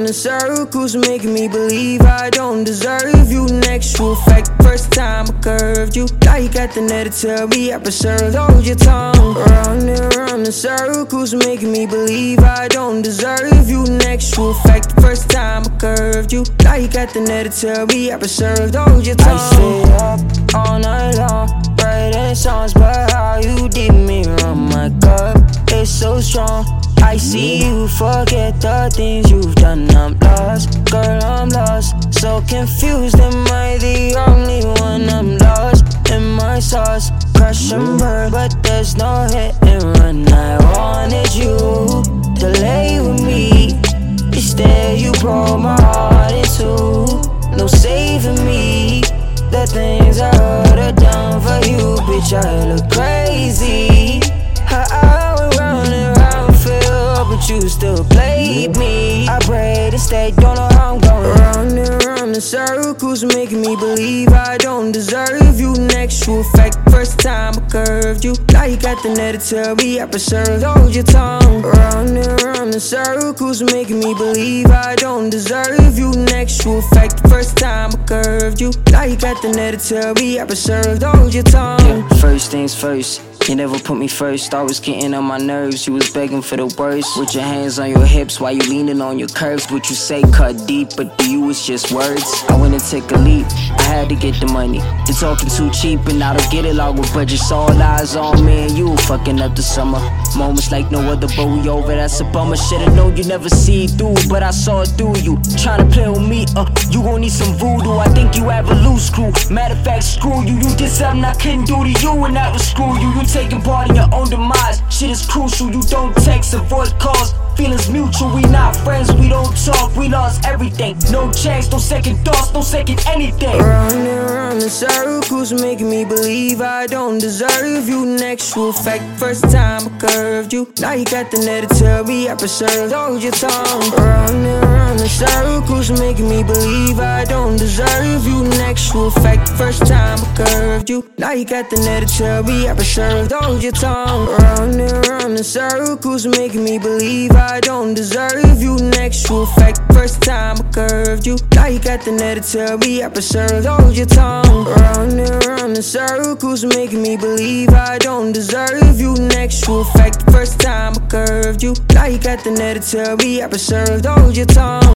in circles, making me believe I don't deserve you. Next true fact, first time I curved you. Now you got the nerve to tell me I preserved. Hold your tongue. Round and round in circles, making me believe I don't deserve you. Next true fact, first time I curved you. Now you got the nerve to tell me I preserved. Hold your tongue. I stay up all night long, writing songs, but how you did me wrong. My cup is so strong. I see you forget the things you've done. I'm lost, girl, I'm lost. So confused, am I the only one? I'm lost in my sauce. Crush and burn, but there's no hit and run. I wanted you to lay with me. Instead you broke my heart in two. No saving me. The things I would've done for you, bitch, I look crazy. I went round and round, but you still played me. I prayed and stayed, don't know how I'm going. Round and round in circles, making me believe I don't deserve you. Next true fact, first time I curved you. Now you got the nerve to tell me I preserved. Hold your tongue. Round and round in circles, making me believe I don't deserve you. Next true fact, first time I curved you. Now you got the nerve to tell me I preserved. Hold your tongue. Yeah, first things first. You never put me first, I was getting on my nerves. You was begging for the worst. With your hands on your hips while you leaning on your curves. What you say cut deep, but to you it's just words. I went and took a leap, I had to get the money. You're talking too cheap and I don't get it all with budgets. All eyes on me and you fucking up the summer. Moments like no other, but we over, that's a bummer. Should've known you never see through, but I saw it through you. Tryna play with me, you gon' need some voodoo. I think you have a loose screw. Matter of fact, screw you. You did something I couldn't do to you, and that was screw you. You taking part in your own demise. Shit is crucial. You don't text, avoid calls. Feelings mutual, we not friends, we don't talk. We lost everything, no chance, no second thoughts, no second anything. Round and round in circles, making me believe I don't deserve you. Next true fact, first time I curved you. Now you got the nerve to tell me I preserved. Hold your tongue. Round and round in circles, making me believe I don't deserve you. Next true fact, first time I curved you. Now you got the nerve to tell me I preserved. Hold your tongue. Round and round in circles, making me believe I don't deserve you. Next true fact, first time I curved you. Now you got the nerve to tell me I preserved. Hold your tongue. Round and round in circles, making me believe I don't deserve you. Next true fact, first time I curved you. Now you got the nerve to tell me I preserved. Hold your tongue.